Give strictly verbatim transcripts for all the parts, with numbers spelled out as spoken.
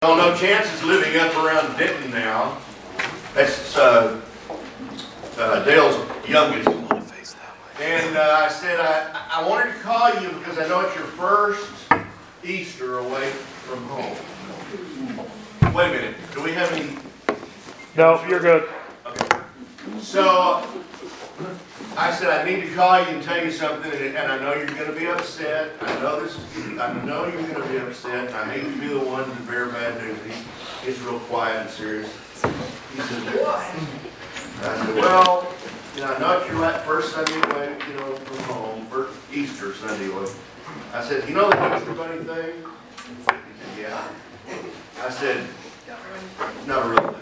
Well, no chances living up around Denton now. That's uh, uh, Dale's youngest. And uh, I said, I, I wanted to call you because I know it's your first Easter away from home. Wait a minute. Do we have any? No, you're good. Okay. So I said, I need to call you and tell you something, and, and I know you're going to be upset. I know this. I know you're going to be upset. And I hate to be the one to bear bad news. He, he's real quiet and serious. He said, what? I said, well, you know, I know it's your right first Sunday away, you know, from home, first Easter Sunday away. I said, you know the Easter Bunny thing? He said, yeah. I said, not really.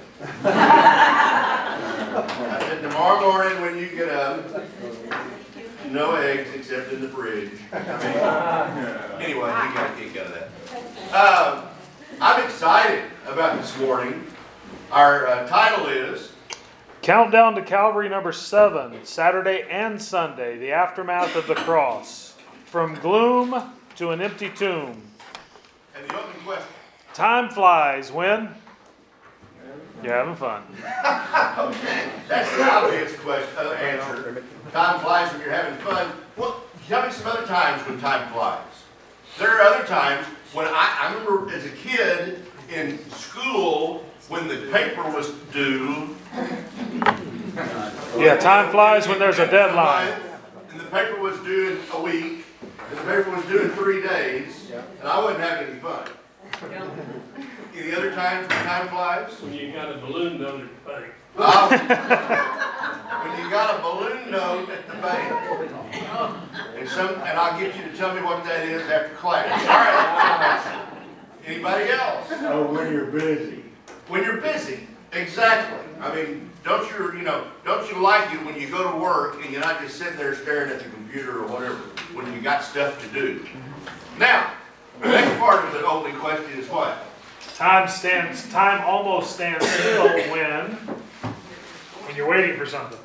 I said, tomorrow morning when you get up, no eggs except in the fridge. I mean, anyway, you got a kick out of that. Um, I'm excited about this morning. Our uh, title is Countdown to Calvary number seven, Saturday and Sunday, the aftermath of the cross. From gloom to an empty tomb. And the opening question. Time flies when you're having fun. Okay, that's the obvious question, uh, answer. Time flies when you're having fun. Well, tell me some other times when time flies. There are other times when I, I remember as a kid in school when the paper was due. Yeah, time flies when there's a deadline. And the paper was due in a week, and the paper was due in three days, and I wasn't having any fun. Any other times when time flies? When you got a balloon note at the bank. Oh. When you got a balloon note at the bank. And some, and I'll get you to tell me what that is after class. All right. Anybody else? Oh, when you're busy. When you're busy. Exactly. I mean, don't you, you know, don't you like it when you go to work and you're not just sitting there staring at the computer or whatever, when you got stuff to do? Now, the next part of the opening question is what? Time stands. Time almost stands still when when you're waiting for something.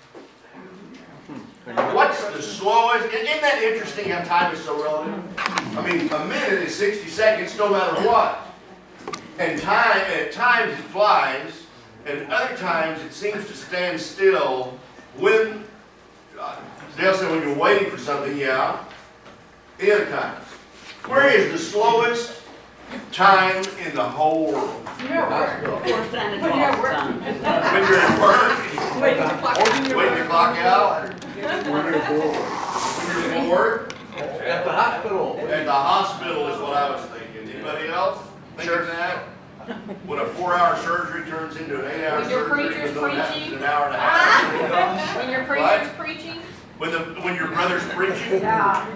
What's the slowest? Isn't that interesting how time is so relative? I mean, a minute is sixty seconds no matter what. And time, at times it flies, and other times it seems to stand still when, uh, Dale said when you're waiting for something, yeah. The other times. Where is the slowest time in the whole world? You're at work. When you're at work. When you're at work? Waiting to clock out. Waiting to clock out? When you're bored. When you're bored? At the hospital. At the hospital is what I was thinking. Anybody else think of that? When a four-hour surgery turns into an eight-hour When your surgery, preacher's even though it happens in preaching. an hour and a half. When your What? preacher's preaching. When the when your brother's preaching. Yeah.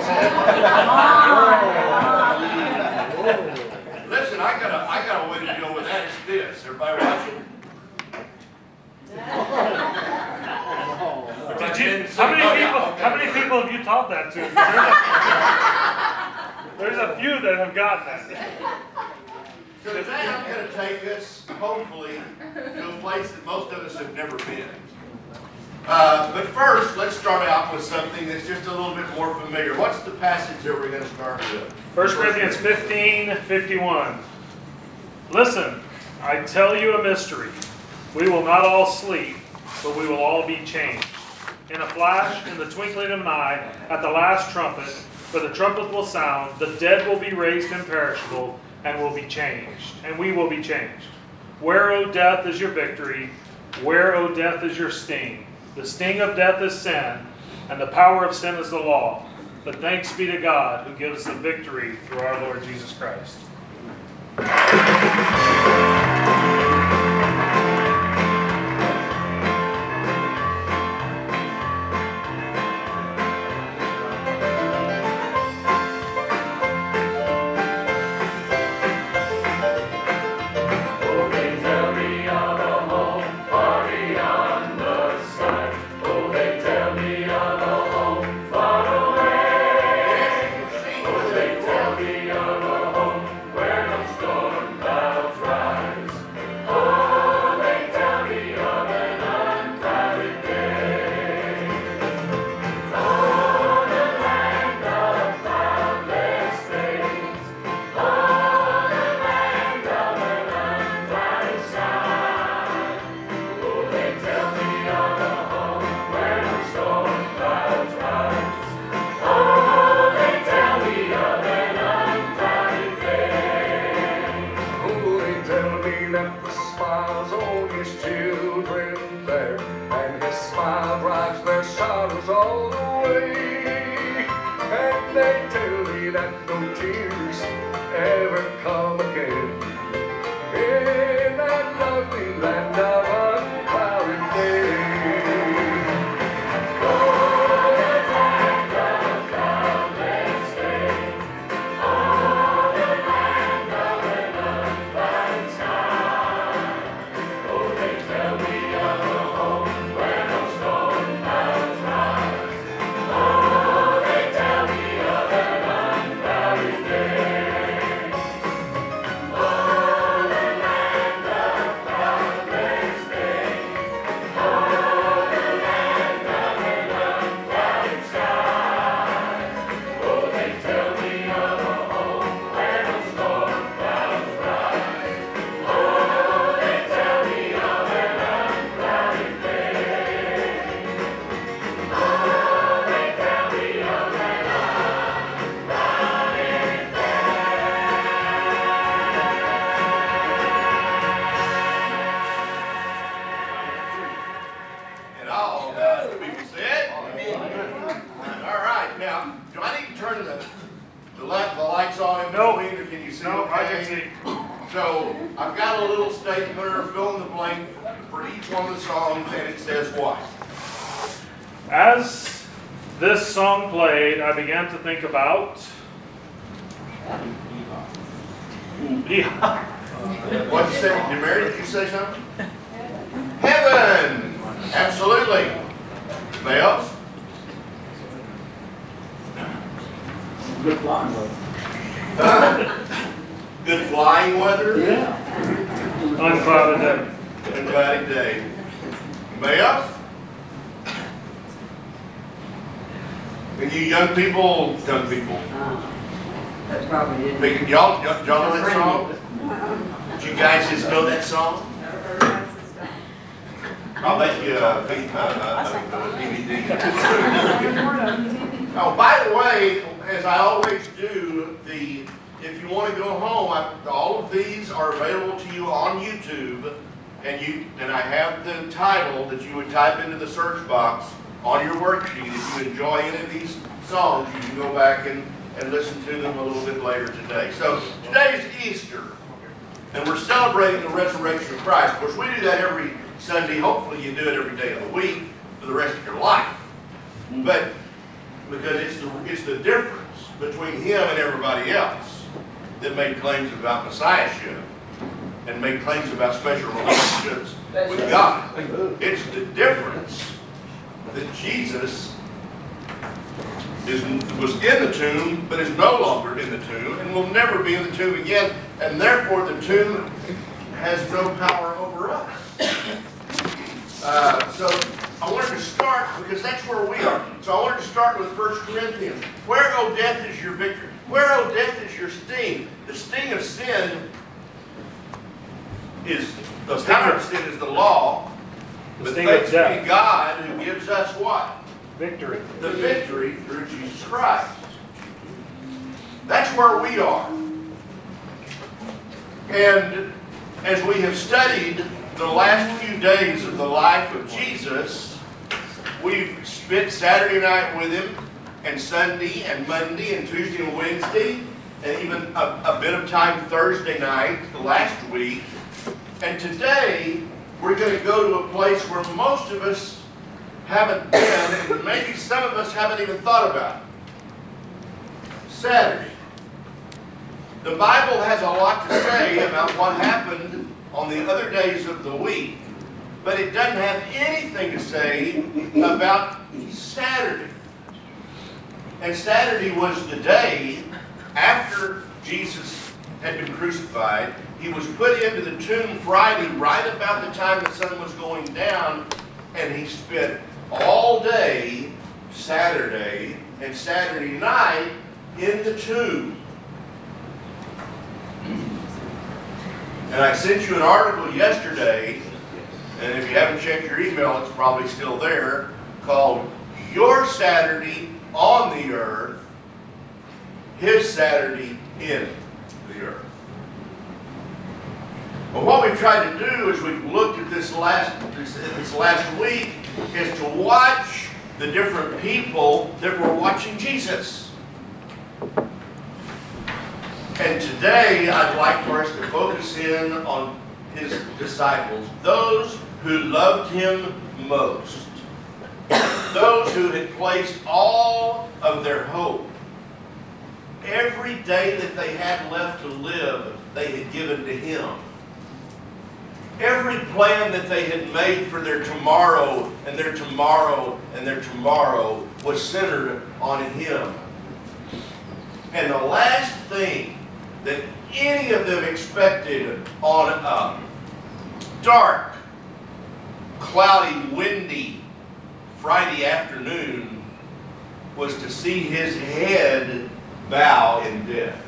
Listen, I got a I got a way to deal with that. It's this. Everybody watching? Did you, how many people? How many people have you taught that to? There's a, there's a few that have gotten that. So today I'm going to take us, hopefully, to a place that most of us have never been. Uh, but first, let's start out with something that's just a little bit more familiar. What's the passage that we're going to start with? First Corinthians fifteen fifty-one. Listen, I tell you a mystery. We will not all sleep, but we will all be changed. In a flash, in the twinkling of an eye, at the last trumpet, for the trumpet will sound, the dead will be raised imperishable, and will be changed. And we will be changed. Where, O death, is your victory? Where, O death, is your sting? The sting of death is sin, and the power of sin is the law. But thanks be to God who gives the victory through our Lord Jesus Christ. He left the smiles on his children there, and his smile drives their sorrows all away. And they tell me that no tears ever come again in that lovely land of unclouded day. And all God's people said? All right, now, do I need to turn the, the light, the lights on in No. between, or can you see No, I can okay? see. So, I've got a little statement, fill in the blank for each one of the songs, and it says what? As this song played, I began to think about. Yeah. What'd you say? Did Mary, did you say something? Heaven! Absolutely. Anybody else? Good flying, though. Huh? Good flying weather? Yeah. Unclouded day. And cloudy day. Anybody else? And you young people, young people, Uh, That's probably it. Big- y'all, y'all y'all know that song? Did you guys just know that song? I'll let you, uh, think, uh, uh, uh, D V D. Oh, by the way, as I always do, the, if you want to go home, I, all of these are available to you on YouTube, and you, and I have the title that you would type into the search box on your worksheet. If you enjoy any of these songs, you can go back and, and listen to them a little bit later today. So today is Easter, and we're celebrating the resurrection of Christ. Of course, we do that every Sunday. Hopefully you do it every day of the week for the rest of your life. But because it's the, it's the difference between him and everybody else that made claims about messiahship and made claims about special relationships with God. It's the difference that Jesus is, was in the tomb, but is no longer in the tomb, and will never be in the tomb again, and therefore the tomb has no power over us. Uh, so I wanted to start, because that's where we are. So I wanted to start with First Corinthians. Where, O death, is your victory? Where, O death, is your sting? The sting of sin is, the power of sin is the law. The But sting of thanks be death. God who gives us what? Victory. The victory through Jesus Christ. That's where we are. And as we have studied the last few days of the life of Jesus, we've spent Saturday night with him, and Sunday and Monday and Tuesday and Wednesday, and even a, a bit of time Thursday night last week. And today, we're going to go to a place where most of us haven't been, and maybe some of us haven't even thought about. Saturday. The Bible has a lot to say about what happened on the other days of the week, but it doesn't have anything to say about Saturday. And Saturday was the day after Jesus had been crucified. He was put into the tomb Friday, right about the time the sun was going down, and he spent all day Saturday and Saturday night in the tomb. And I sent you an article yesterday, and if you haven't checked your email, it's probably still there, called Your Saturday on the Earth, His Saturday in the Earth. Well, what we we've tried to do as we've looked at this last, this, this last week is to watch the different people that were watching Jesus. And today I'd like for us to focus in on his disciples, those who loved him most, those who had placed all of their hope. Every day that they had left to live, they had given to him. Every plan that they had made for their tomorrow and their tomorrow and their tomorrow was centered on him. And the last thing that any of them expected on a dark, cloudy, windy Friday afternoon was to see his head bow in death.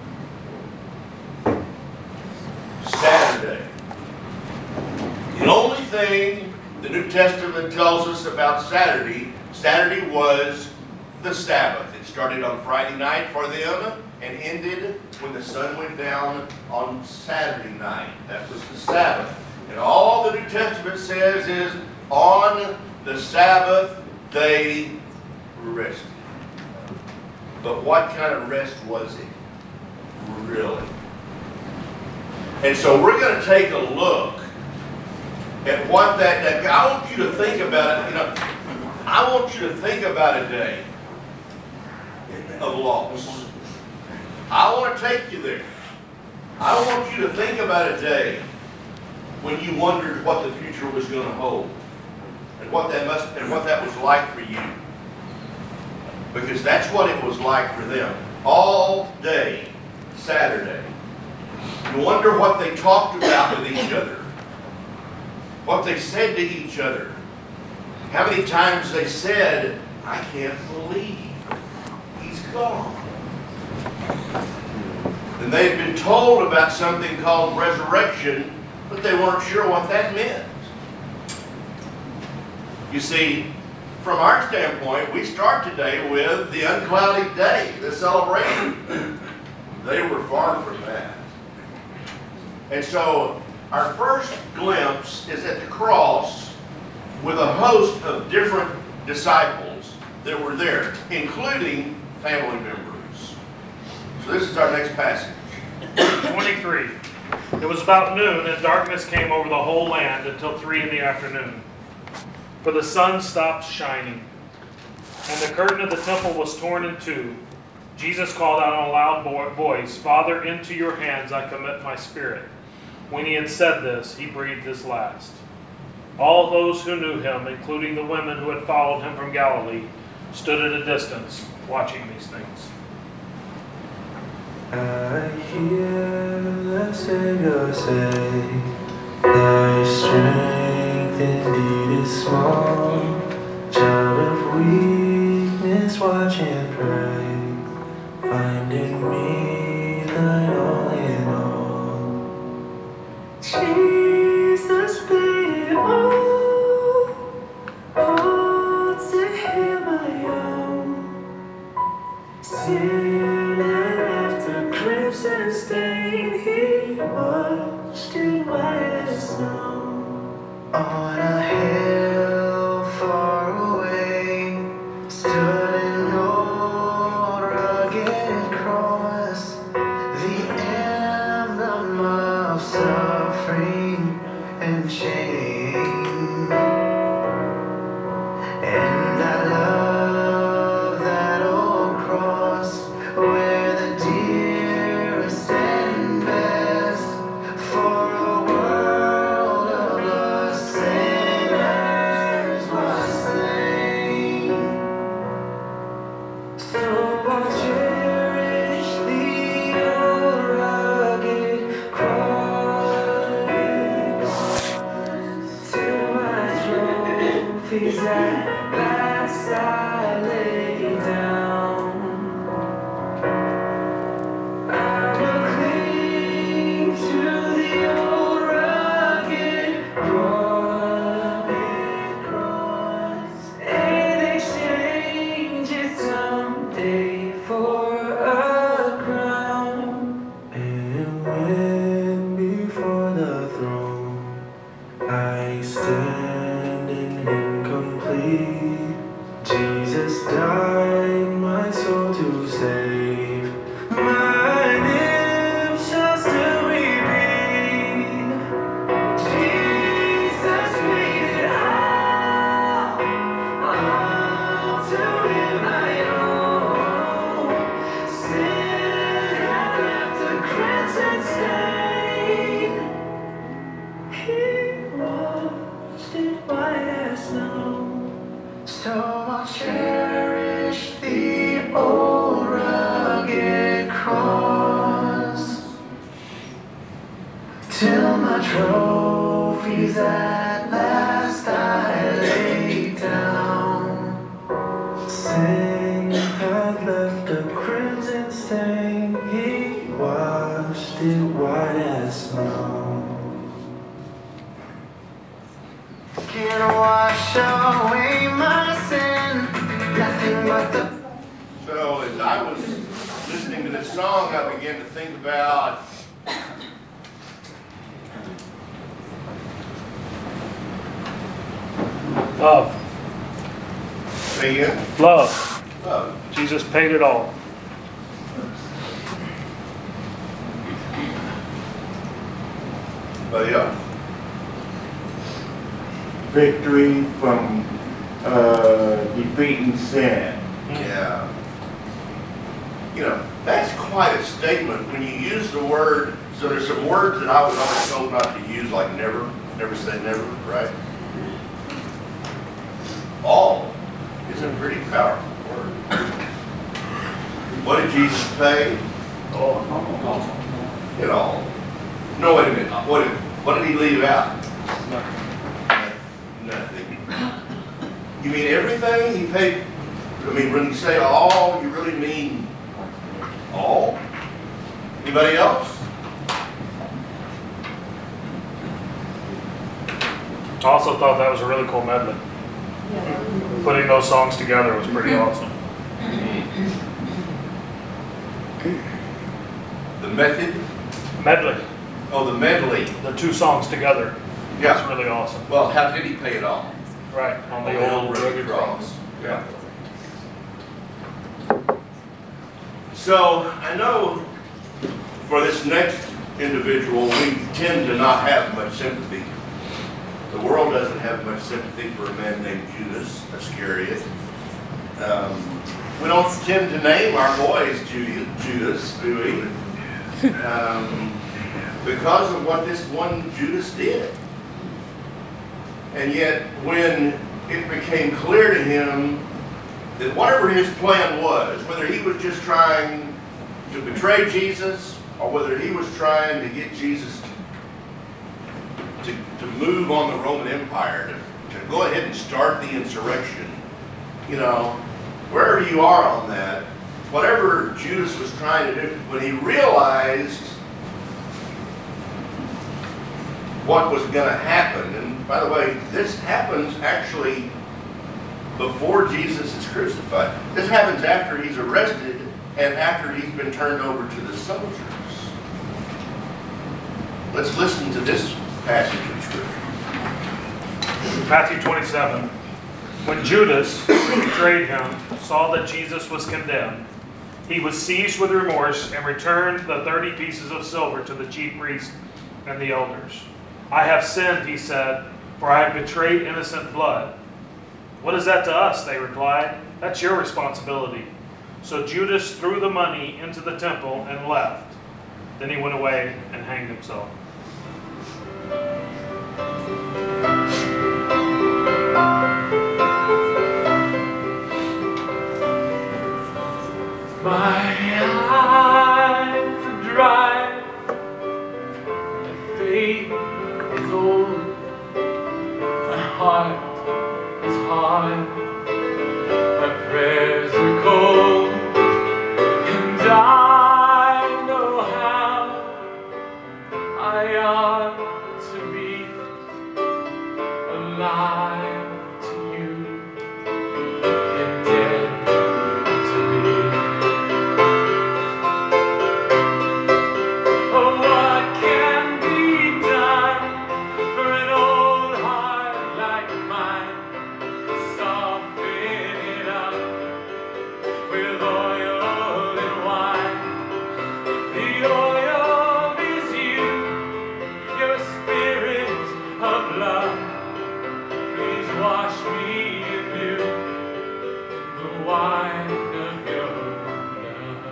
Saturday. The only thing the New Testament tells us about Saturday, Saturday was the Sabbath. It started on Friday night for them and ended when the sun went down on Saturday night. That was the Sabbath. And all the New Testament says is, on the Sabbath they rested. But what kind of rest was it? Really? And so we're going to take a look at what that, that, I want you to think about it, you know, I want you to think about a day of loss. I want to take you there. I want you to think about a day when you wondered what the future was going to hold and what that must and what that was like for you. Because that's what it was like for them. All day Saturday. You wonder what they talked about with each other. What they said to each other. How many times they said, I can't believe he's gone. And they had been told about something called resurrection, but they weren't sure what that meant. You see, from our standpoint, we start today with the unclouded day, the celebration. They were far from that. And so, our first glimpse is at the cross with a host of different disciples that were there, including family members. So this is our next passage. twenty-three. It was about noon, and darkness came over the whole land until three in the afternoon. For the sun stopped shining, and the curtain of the temple was torn in two. Jesus called out in a loud voice, Father, into your hands I commit my spirit. When he had said this, he breathed his last. All those who knew him, including the women who had followed him from Galilee, stood at a distance, watching these things. I hear the Savior say, thy strength indeed is small. Child of weakness, watch and pray, find in me thine all in all. Jesus paid it all, all to him I owe. Sin and after crimson stain, he washed in white as snow. On a hill far away stood an old rugged cross, the emblem of suffering and shame. And I love that old cross where the dearest and best for a world of us sinners was slain. So I cherish the old rugged cross till my trophies at last I lay down. I will cling to the old rugged, rugged cross and exchange it someday for a crown. And when before the throne till my trophies at last I lay down. Sin had left a crimson stain, he washed it white as snow. Can't wash away my sin, nothing but the. So as I was listening to this song, I began to think about Love. Say again? Love. Love. Jesus paid it all. Anybody else? Victory from uh, defeating sin. Yeah. You know, that's quite a statement when you use the word. So there's some words that I was always told not to use, like never, never say never, right? All is a pretty powerful word. What did Jesus pay? It all. No, wait a minute. What did, what did he leave out? Nothing. You mean everything? He paid. I mean, when you say all, you really mean all? Anybody else? I also thought that was a really cool medley. Putting those songs together was pretty awesome. The method? Medley, Oh, the medley. the two songs together. Yeah. That's really awesome. Well, how did he pay it all? Right, on the old rugged cross. Yeah. So I know for this next individual, we tend to not have much sympathy. The world doesn't have much sympathy for a man named Judas Iscariot. Um, we don't tend to name our boys Judas, do we? Um, because of what this one Judas did. And yet, when it became clear to him that whatever his plan was, whether he was just trying to betray Jesus or whether he was trying to get Jesus to, to, to move on the Roman Empire, to, to go ahead and start the insurrection, you know, wherever you are on that, whatever Judas was trying to do, when he realized what was going to happen, and by the way, this happens actually before Jesus is crucified. This happens after he's arrested and after he's been turned over to the soldiers. Let's listen to this passage of Scripture. Matthew twenty-seven. When Judas, who betrayed him, saw that Jesus was condemned, he was seized with remorse and returned the thirty pieces of silver to the chief priests and the elders. I have sinned, he said, for I have betrayed innocent blood. What is that to us? They replied. That's your responsibility. So Judas threw the money into the temple and left. Then he went away and hanged himself. My eyes are dry, my faith is old, my heart is hard, my prayers are cold, and I know how I ought to be alive to you and dead to me. Oh, what can be done for an old heart like mine? Soften it up with oil and wine. The oil is you, your spirit of love. Please wash me anew in the wine of your love.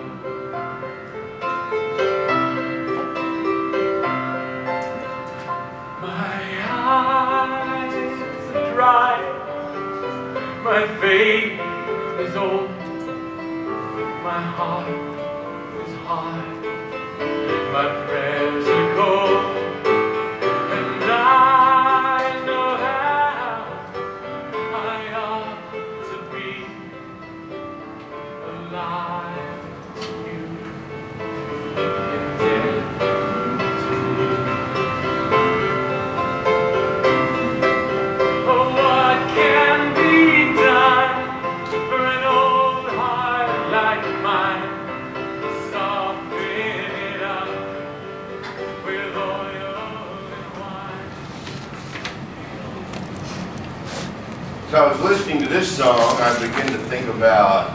My eyes are dry, my faith is old, my heart is hard, my prayers are cold. So I was listening to this song, I began to think about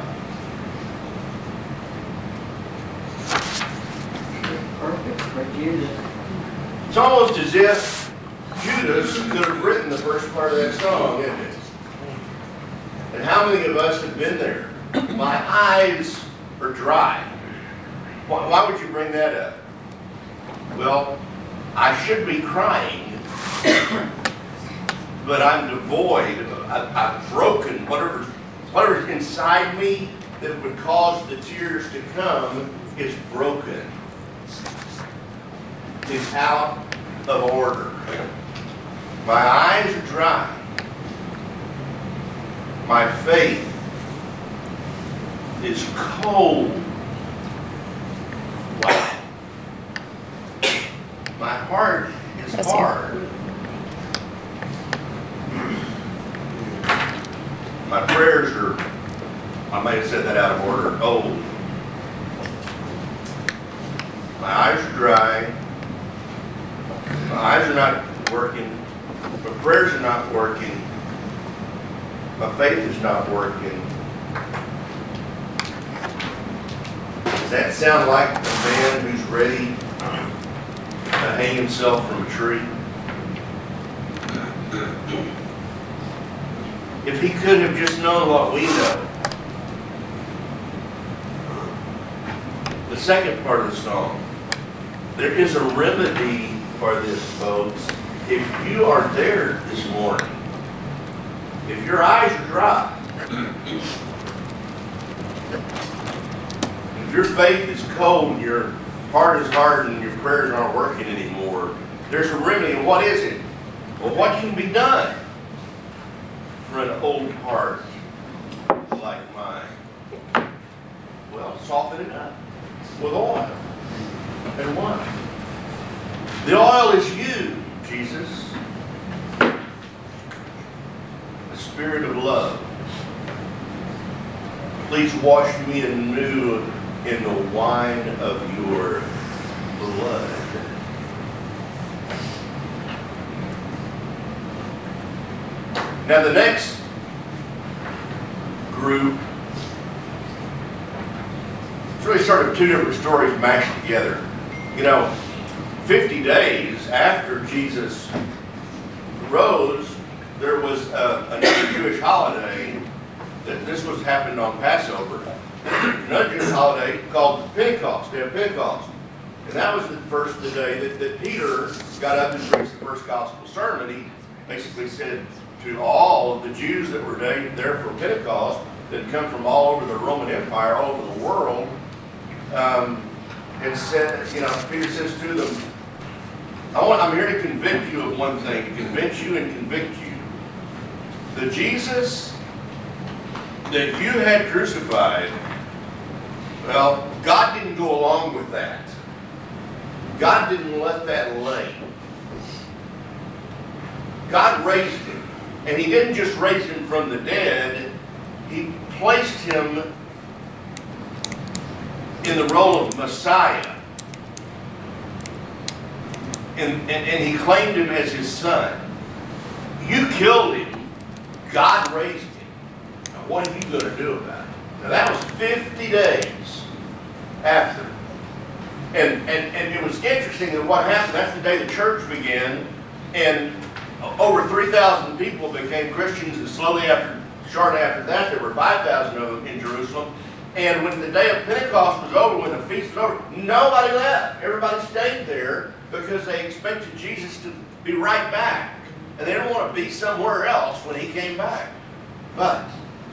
Perfect for Judas. it's almost as if Judas could have written the first part of that song, isn't it? And how many of us have been there? My eyes are dry. Why, why would you bring that up? Well, I should be crying, but I'm devoid. I, I've broken whatever, whatever's inside me that would cause the tears to come is broken. Is out of order. My eyes are dry. My faith is cold. Wow. My heart is Bless you. hard. My prayers are, I may have said that out of order, old. My eyes are dry. My eyes are not working. My prayers are not working. My faith is not working. Does that sound like a man who's ready to hang himself from a tree? If he could have just known what we know. The second part of the song. There is a remedy for this, folks. If you are there this morning, if your eyes are dry, if your faith is cold, your heart is hardened, and your prayers aren't working anymore, there's a remedy. And what is it? Well, what can be done for an old heart like mine? Well, soften it up with oil and wine. The oil is you, Jesus. The Spirit of love. Please wash me anew in the wine of your blood. Now the next group, it's really sort of two different stories mashed together. You know, fifty days after Jesus rose, there was a, another Jewish holiday. That this was happened on Passover. Another Jewish holiday called Pentecost, Day of Pentecost. And that was the first the day that, that Peter got up and preached the first gospel sermon. He basically said to all of the Jews that were there for Pentecost, that had come from all over the Roman Empire, all over the world, um, and said, you know, Peter says to them, I want, I'm here to convict you of one thing, to convince you and convict you. The Jesus that you had crucified, well, God didn't go along with that. God didn't let that lay. God raised him. And he didn't just raise him from the dead, he placed him in the role of Messiah. And, and, and he claimed him as his son. You killed him. God raised him. Now what are you going to do about it? Now that was fifty days after. And, and, and it was interesting that what happened, that's the day the church began. And over three thousand people became Christians. And slowly after, shortly after that, there were five thousand of them in Jerusalem. And when the day of Pentecost was over, when the feast was over, nobody left. Everybody stayed there because they expected Jesus to be right back. And they didn't want to be somewhere else when he came back. But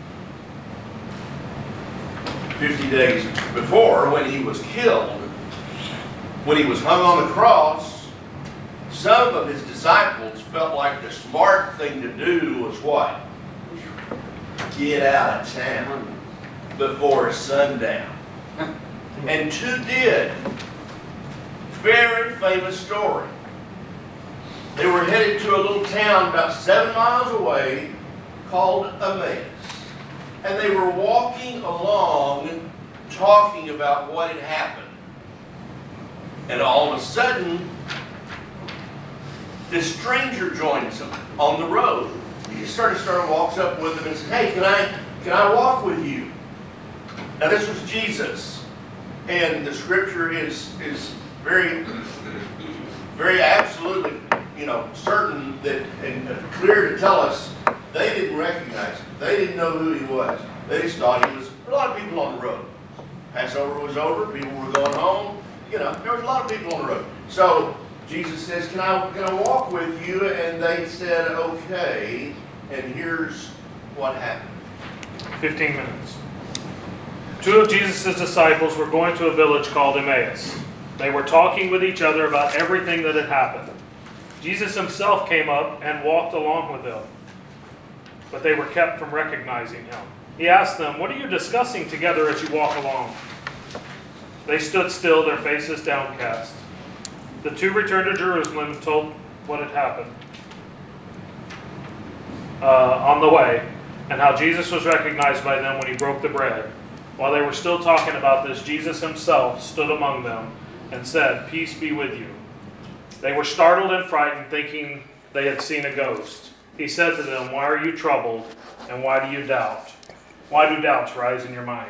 fifty days before, when he was killed, when he was hung on the cross, some of his disciples felt like the smart thing to do was what? Get out of town before sundown. And two did. Very famous story. They were headed to a little town about seven miles away called Emmaus. And they were walking along talking about what had happened. And all of a sudden, this stranger joins them on the road. He's just started, started walks up with them and said, hey, can I, can I walk with you? Now this was Jesus. And the scripture is, is very, very absolutely, you know, certain that, and clear to tell us, they didn't recognize him. They didn't know who he was. They just thought he was, a lot of people on the road. Passover was over, people were going home. You know, there was a lot of people on the road. So Jesus says, can I, can I walk with you? And they said, okay. And here's what happened. fifteen minutes. Two of Jesus' disciples were going to a village called Emmaus. They were talking with each other about everything that had happened. Jesus himself came up and walked along with them, but they were kept from recognizing him. He asked them, what are you discussing together as you walk along? They stood still, their faces downcast. The two returned to Jerusalem and told what had happened uh, on the way, and how Jesus was recognized by them when he broke the bread. While they were still talking about this, Jesus himself stood among them and said, peace be with you. They were startled and frightened, thinking they had seen a ghost. He said to them, why are you troubled, and why do you doubt? Why do doubts rise in your mind?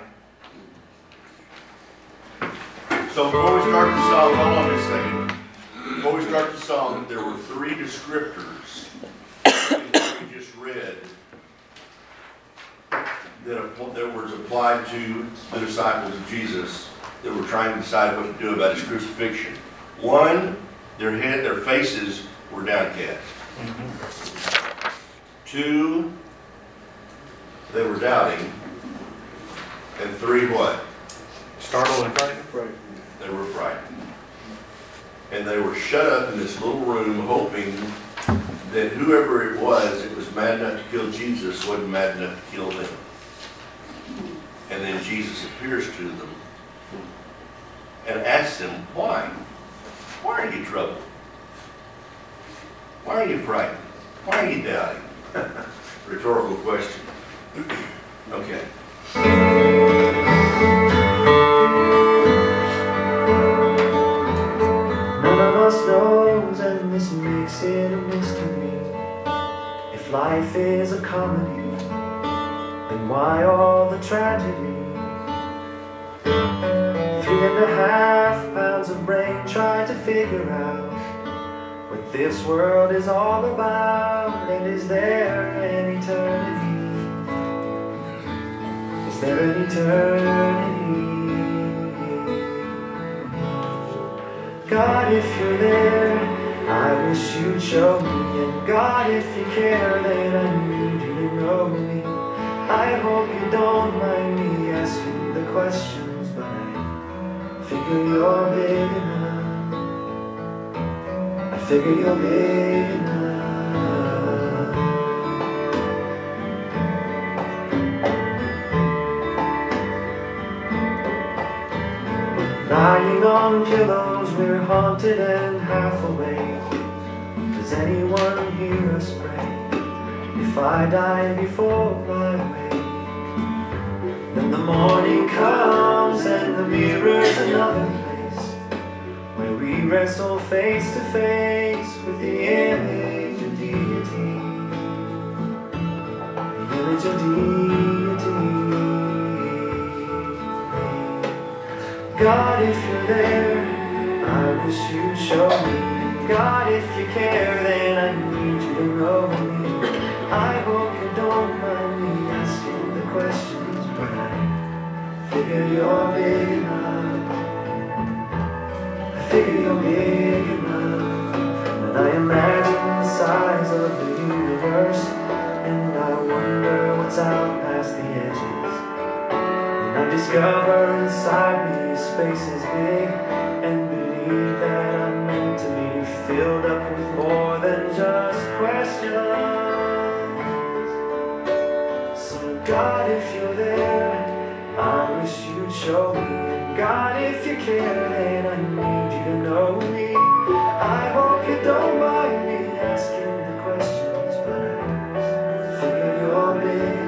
So before we start the song, hold on a second. Before we start the song, there were three descriptors in what we just read that, that was applied to the disciples of Jesus that were trying to decide what to do about his crucifixion. One, their head, their faces were downcast. Mm-hmm. Two, they were doubting. And three, what? Startled and frightened? They were frightened. And they were shut up in this little room hoping that whoever it was that was mad enough to kill Jesus wasn't mad enough to kill them. And then Jesus appears to them and asks them, why? Why are you troubled? Why are you frightened? Why are you doubting? Rhetorical question. Okay. None of us knows, and this makes it a mystery. If life is a comedy, then why all the tragedy? Three and a half pounds of brain trying to figure out what this world is all about. And is there an eternity? Is there an eternity? God, if you're there, I wish you'd show me. And God, if you care, then I need you to know me. I hope you don't mind me asking the questions, but I figure you're big enough. I figure you're big enough. Lying on pillows, we're haunted and half awake. Does anyone hear us pray? If I die before my wake, then the morning comes and the mirror's another place where we wrestle face to face with the image of deity. The image of deity. God, if you're there, I wish you'd show me. God, if you care, then I need you to know me. I hope you don't mind me asking the questions, but I figure you're big enough. I figure you're big enough. And I imagine the size of the universe, and I wonder what's out past the edges. And I discover inside me space is big, and believe that I'm meant to be filled up with more than just questions. So God, if you're there, I wish you'd show me. And God, if you care, then I need you to know me. I hope you don't mind me asking the questions, but I figure you're big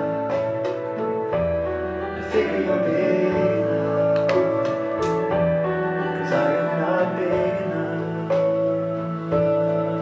enough. I figure you're big enough, 'cause I am not big enough.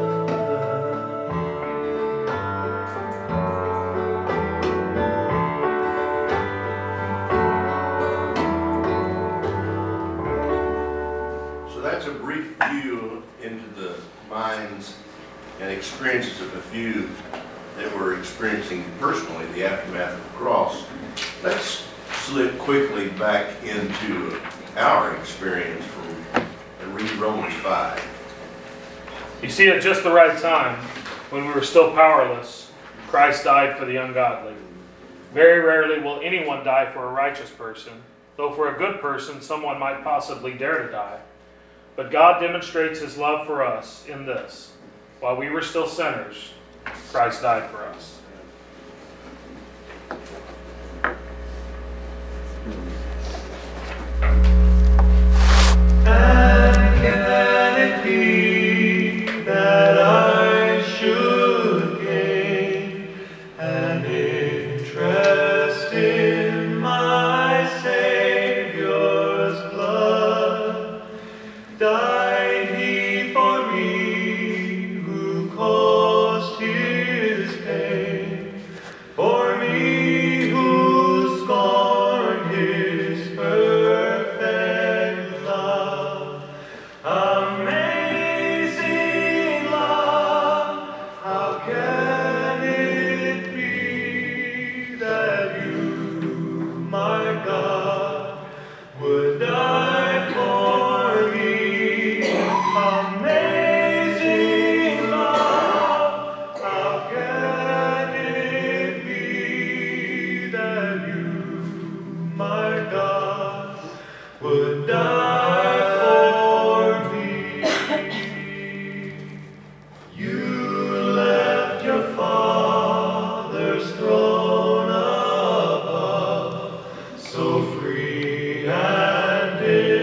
minds and experiences of a few that were experiencing personally the aftermath of the cross. Let's slip quickly back into our experience from and read Romans five. You see, at just the right time, when we were still powerless, Christ died for the ungodly. Very rarely will anyone die for a righteous person, though for a good person someone might possibly dare to die. But God demonstrates his love for us in this: while we were still sinners, Christ died for us. And can it be that I should gain an interest in my Savior's blood? Died he for me who caused his pain, for me who scorned his perfect love. Amazing love, how can it be that you, my God, would die for me? Amazing love, how can it be that you, my God, would die for me? You left your Father's throne above, so free and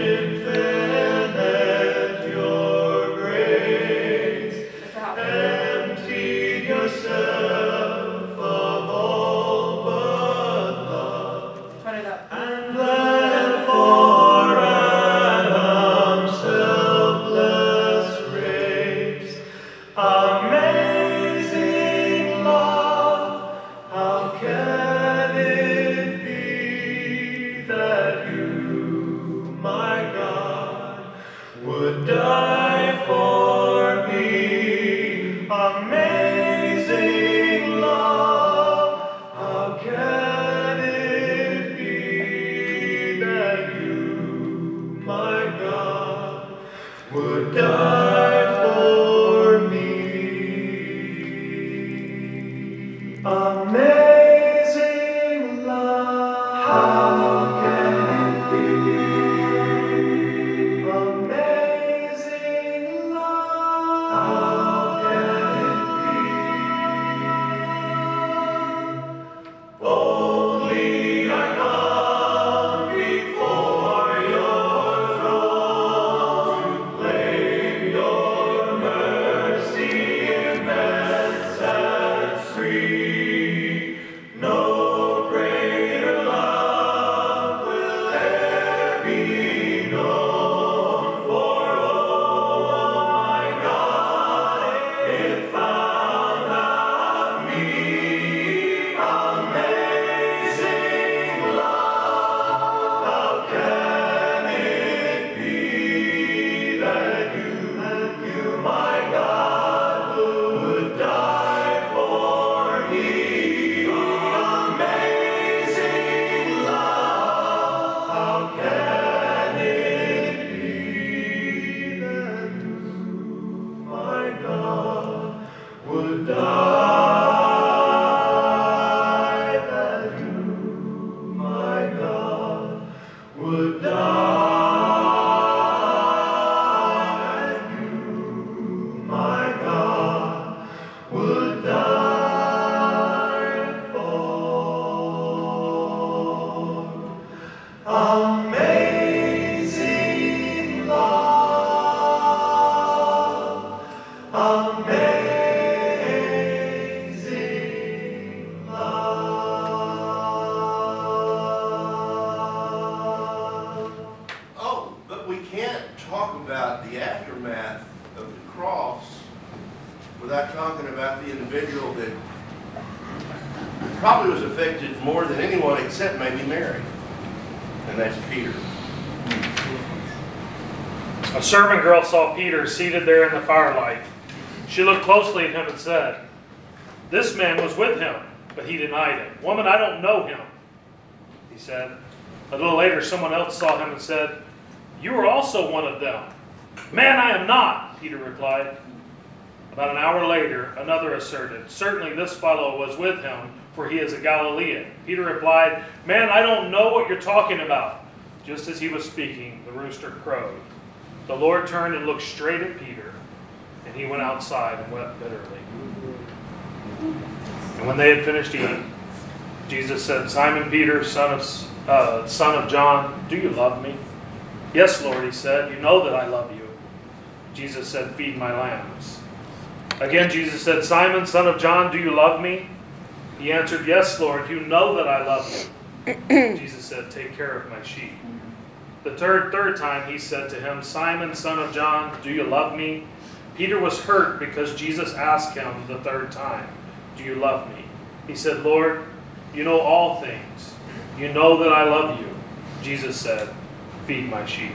infinite your grace, emptied yourself of all but love, and bled for Adam's helpless race. Amazing love, how can it be that you, my God, would die for me? Amazing love, how can it be that you, my God, would die for me? Amazing love, how can it be? Amazing love, how can it be? Only I come before your throne to claim your mercy immense and free. No greater love will e'er be known, for oh my God, it found out me. Amazing love, how can it be that you, you, my God, would die for me? Amazing love, how can it be that you, my God, would die, that you, my God, would die, that you, my God, would die for. Amazing love, amazing love. Oh, but we can't talk about the aftermath of the cross without talking about the individual that probably was affected more than anyone except maybe Mary, and that's Peter. A servant girl saw Peter seated there in the firelight She looked closely at him and said, "This man was with him," but he denied it. "Woman, I don't know him," he said. A little later, someone else saw him and said, "You are also one of them." "Man, I am not," Peter replied. About an hour later, another asserted, "Certainly this fellow was with him, for he is a Galilean." Peter replied, "Man, I don't know what you're talking about." Just as he was speaking, the rooster crowed. The Lord turned and looked straight at Peter, and he went outside and wept bitterly. And when they had finished eating, Jesus said, "Simon Peter, son of, uh, son of John, do you love me?" "Yes, Lord," he said, "you know that I love you." Jesus said, "Feed my lambs." Again, Jesus said, "Simon, son of John, do you love me?" He answered, "Yes, Lord, you know that I love you." Jesus said, "Take care of my sheep." The third, third time he said to him, "Simon, son of John, do you love me?" Peter was hurt because Jesus asked him the third time, "Do you love me?" He said, "Lord, you know all things. You know that I love you." Jesus said, "Feed my sheep."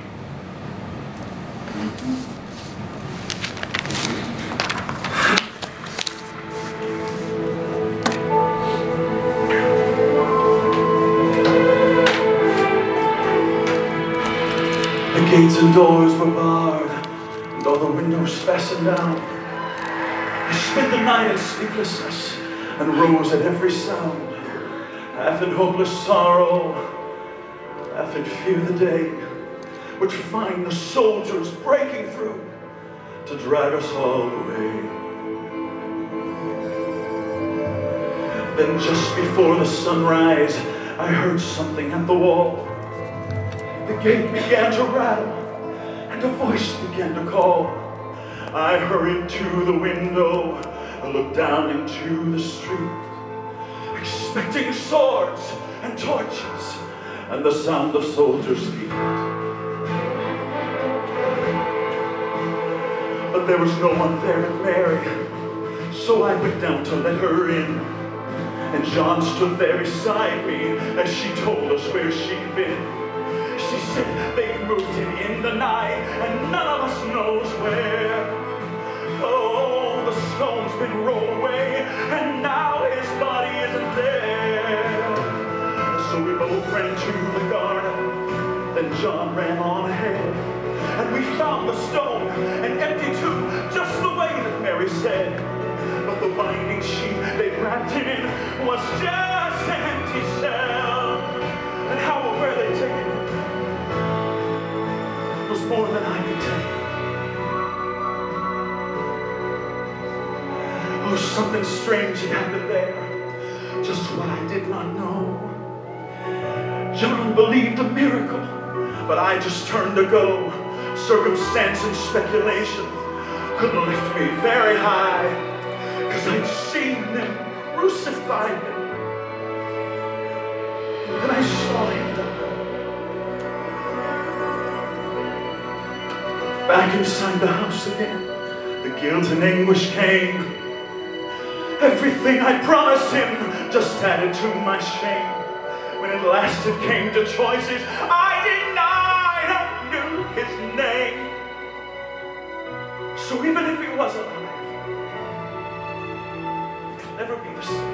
The gates and doors were barred, and all the windows fastened down. I spent the night in sleeplessness, and rose at every sound. Half in hopeless sorrow, half in fear the day would find the soldiers breaking through to drag us all away. Then just before the sunrise, I heard something at the wall. The gate began to rattle, and a voice began to call. I hurried to the window, and looked down into the street, expecting swords and torches, and the sound of soldiers' feet. But there was no one there but Mary, so I went down to let her in. And John stood there beside me as she told us where she'd been. She said, "They've moved him in the night, and none of us knows where. Oh, the stone's been rolled away, and now his body isn't there." So we both ran to the garden, then John ran on ahead, and we found the stone, an empty tomb, just the way that Mary said. But the binding sheet they wrapped him in was just an empty shell. And how or where they taken him was more than I could tell. Oh, something strange had happened there, just what I did not know. John believed a miracle, but I just turned to go. Circumstance and speculation couldn't lift me very high, 'cause I'd seen them crucify him, and then I saw him die. Back inside the house again, the guilt and anguish came. Everything I promised him just added to my shame. When at last it came to choices, I denied I knew his name. So even if he was alive, it could never be the same.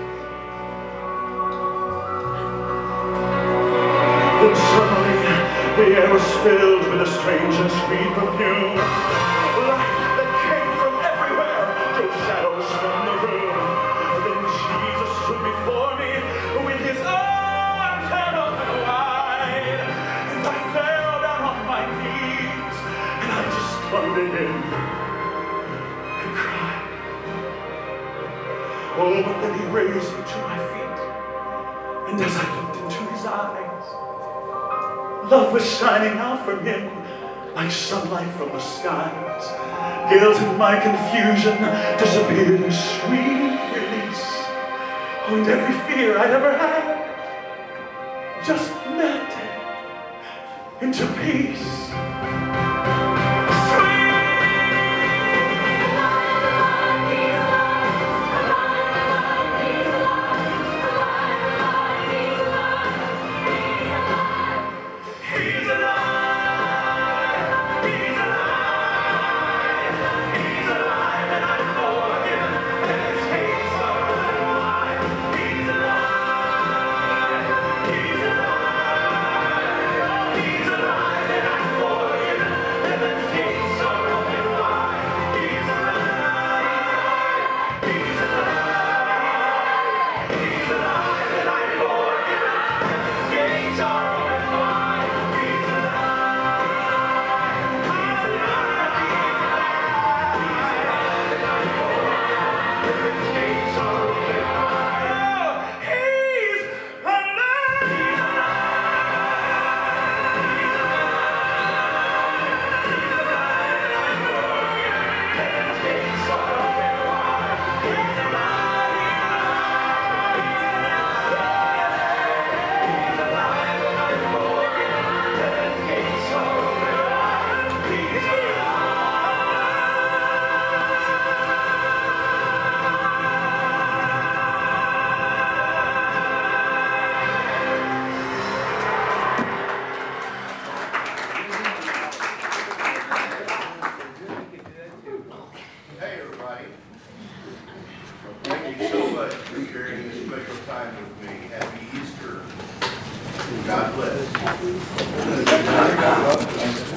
Then suddenly the air was filled with a strange and sweet perfume. Light that came from everywhere drove shadows from the room. Then Jesus stood before me with his arms held open wide, and I fell down on my knees, and I just clung to him and cried. Oh, but then he raised me to my feet, and as I looked into his eyes, love was shining out from him like sunlight from the skies. Guilt and my confusion disappeared in sweet release. Oh, and every fear I'd ever had just melted into peace. He's alive, and I'm for Hey, everybody. Thank you so much for sharing this special time with me. Happy Easter. God bless.